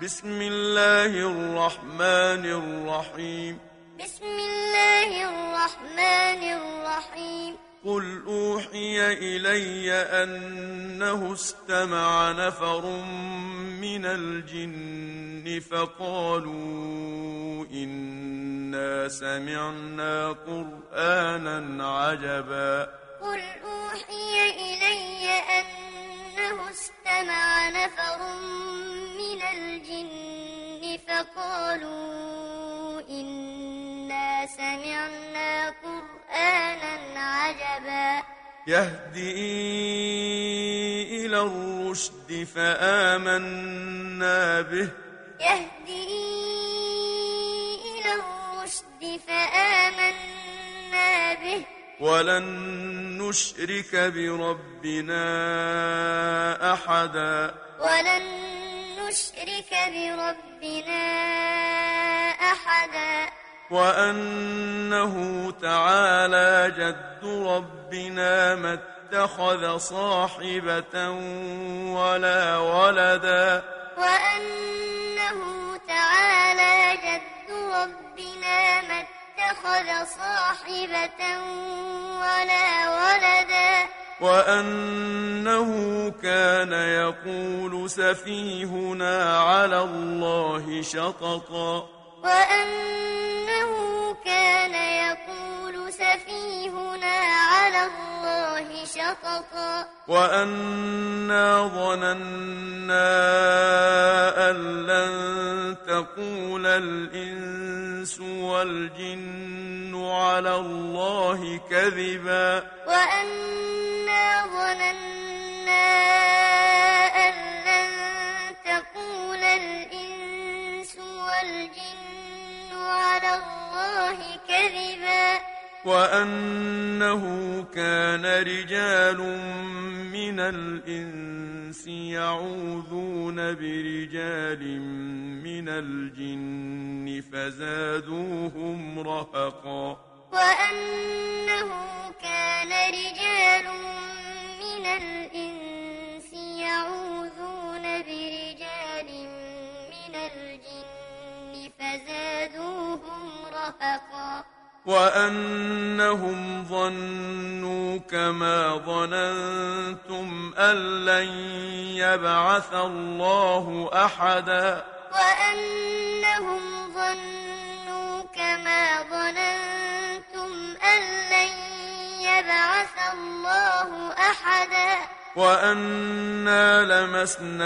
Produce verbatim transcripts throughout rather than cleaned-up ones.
بسم الله الرحمن الرحيم بسم الله الرحمن الرحيم قل أوحي إلي أنه استمع نفر من الجن فقالوا إنا سمعنا قرآنا عجبا قل أوحي إلي أنه استمع نفر من الجن فقالوا إنا سمعنا قرآنا عجبا يهدي إلى الرشد فآمنا به يهدي إلى الرشد فآمنا به ولن نشرك بربنا أحدا ولن نشرك بربنا أحدا وأنه تعالى جد ربنا ما اتخذ صاحبة ولا ولدا وأنه تعالى جد ربنا ما اتخذ صاحبة ولا ولدا وأنه كان يقول سفيهنا على الله شططا وأنه كان يقول سفيهنا على الله شططا وأنا ظننا أن لن تقول الإنس والجن على الله كذبا وأنا ظننا أن لن تقول الإنس والجن على الله كذبا وأنه كان رجال من الإنس يعوذون برجال من الجن فزادوهم رهقا وأنه كان رجال من الإنس يعوذون برجال من الجن فزادوهم رهقا وأنهم ظنوا كما ظننتم أن لن يبعث الله أحدا وأنهم ظنوا كما ظننتم أن لن يبعث الله أحدا وأنا لمسنا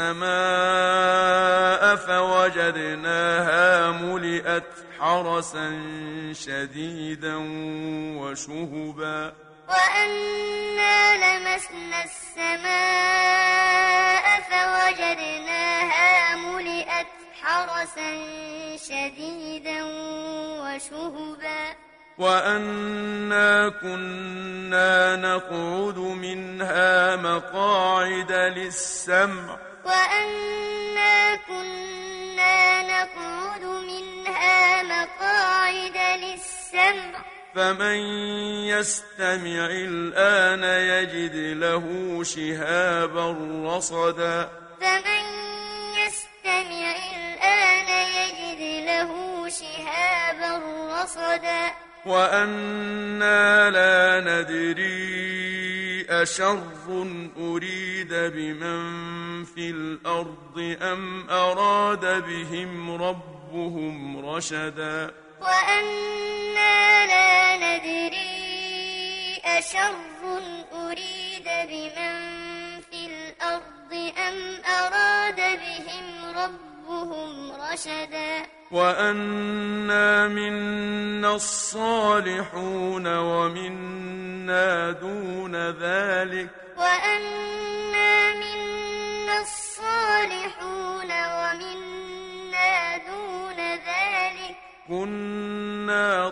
السماء فوجدناها ملئت حرسا شديدا وشهبا وأنا لمسنا السماء فوجدناها ملئت حرسا شديدا وشهبا وأنا كنا نقعد منها مقاعد للسمع وأنا كنا نقعد منها مقاعد للسمع فمن يستمع الآن يجد له شهابا رصدا فمن يستمع الآن يجد له شهابا رصدا وأنا لا ندري أشر أريد بمن في الأرض أم أراد بهم ربهم رشدا وأنا لا ندري أشر أريد بمن في الأرض أم أراد بهم ربهم رشدا وأنا منا الصالحون ومنا دون ذلك وأنا منا الصالحون ومنا دون ذلك كنا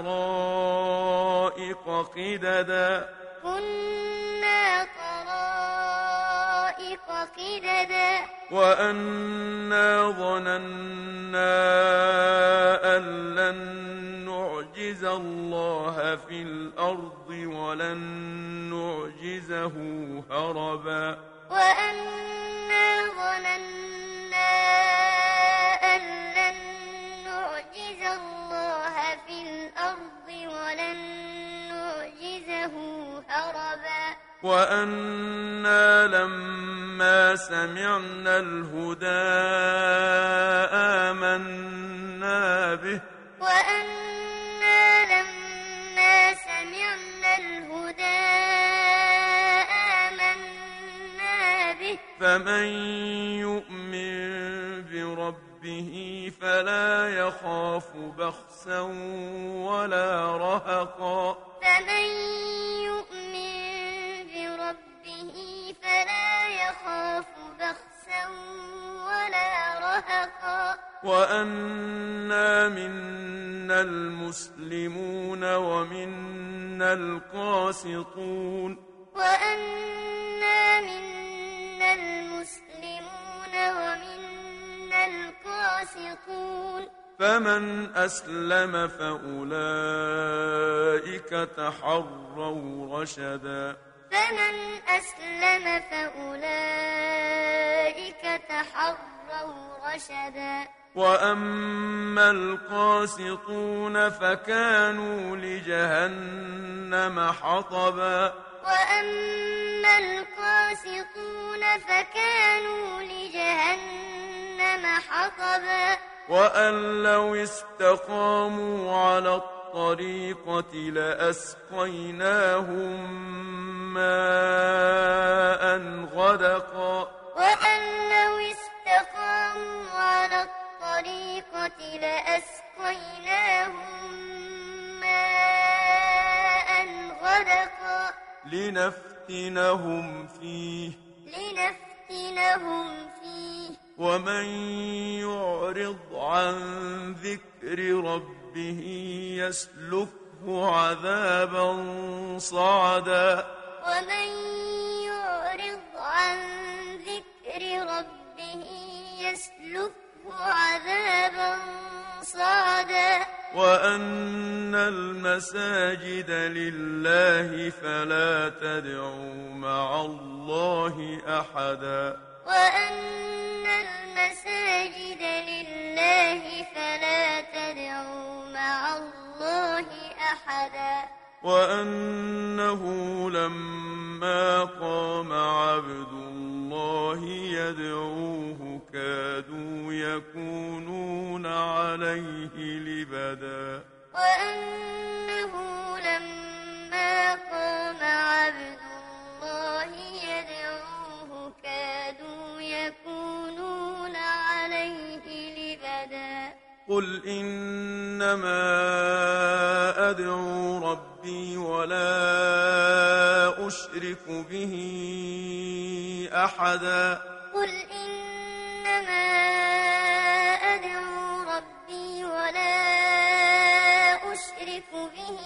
طرائق قددا كنا طرائق قددا وأنا ظننا أن لن نعجز الله في الأرض ولن نعجزه هربا وأنا ظننا وأنا لما سمعنا الهدى آمنا به وأنا لما سمعنا الهدى آمنا به فمن يؤمن بربه فلا يخاف بخسا ولا رهقا فمن يؤمن بربه فلا يخاف بخسا ولا رهقا وأنا منا المسلمون ومنا القاسطون وأنا منا المسلمون ومنا القاسطون فمن أسلم فأولئك تحروا رشدا فمن أسلم فأولئك تحروا رشدا وأما القاسطون فكانوا لجهنم حطبا وأما القاسطون فكانوا لجهنم حطبا وأن لو استقاموا على الطريقة لأسقيناهم ماء غدقا وأن لو استقاموا على الطريقة لأسقيناهم ماء غدقا لنفتنهم فيه لنفتنهم فيه ومن يعرض عن ذكر ربه يسلكه عذابا صعدا ومن يعرض عن ذكر ربه يسلكه عذابا صعدا وأن المساجد لله فلا تدعوا مع الله أحدا وأن المساجد لله فلا تدعوا مع الله أحدا وأنه لما قام عبد الله يدعوه كادوا يكونون عليه لبدا وأنه لما قام عبد الله يدعوه كادوا يكونون عليه لبدا قل إنما أدعو ربي ولا أشرك به أحدا قل إنما أدعو ربي ولا أشرك به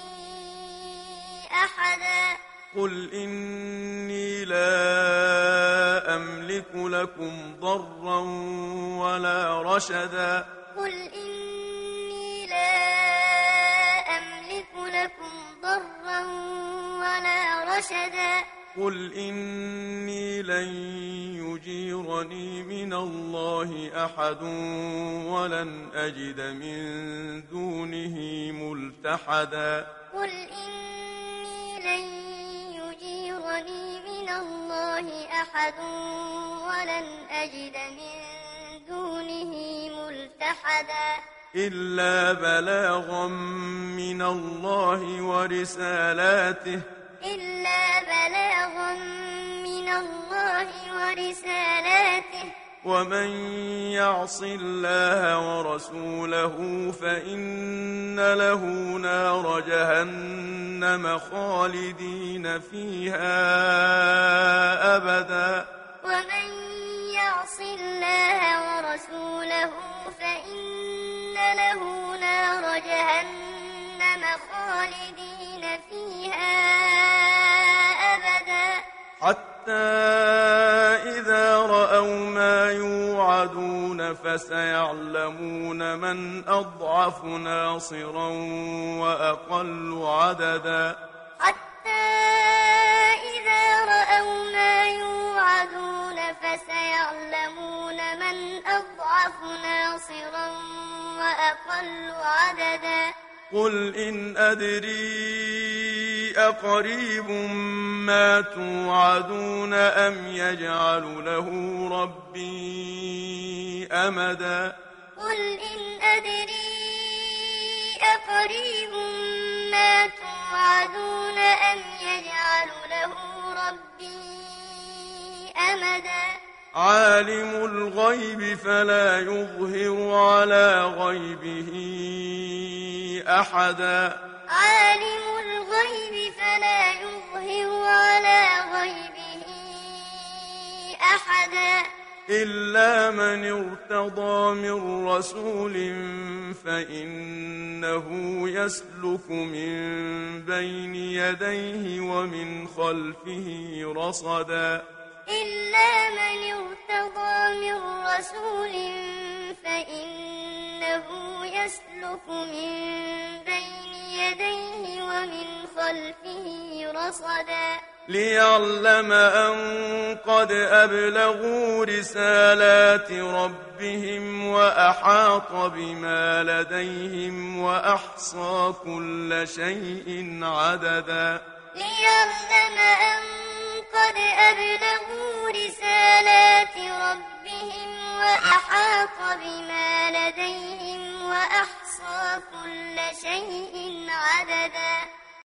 أحدا قل إني لا أملك لكم ضرا ولا رشدا قل إني لا أملك لكم ضرا ولا رشدا قل إني لن يجيرني من الله أحد ولن أجد من دونه ملتحدا قل إني لن يجيرني من الله أحد ولن أجد من دونه ملتحدا إلا بلاغا من الله ورسالاته إلا بلاغا من الله ورسالاته ومن يعص الله ورسوله فإن له نار جهنم خالدين فيها أبدا ومن يعص الله ورسوله فإن له نار جهنم خالدين فيها أبدا حتى إذا رأوا ما يوعدون فسيعلمون من أضعف ناصرا وأقل عددا حتى إذا رأوا ما يوعدون فسيعلمون من أضعف ناصرا وأقل عددا قل إن أدري أقريب ما توعدون أم يجعل له ربي أمدا قل إن أدري أقريب ما توعدون أم يجعل له ربي أمدا عالم الغيب فلا يظهر على غيبه أحدا عالم الغيب فلا يظهر على غيبه أحدا إلا من ارتضى من رسول فإنه يسلك من بين يديه ومن خلفه رصدا إلا من ارتضى من رسول فإنه يسلك من بين يديه ومن خلفه رصدا ليعلم أن قد أبلغوا رسالات ربهم وأحاط بما لديهم وأحصى كل شيء عددا ليعلم أن قد أبلغوا رسالات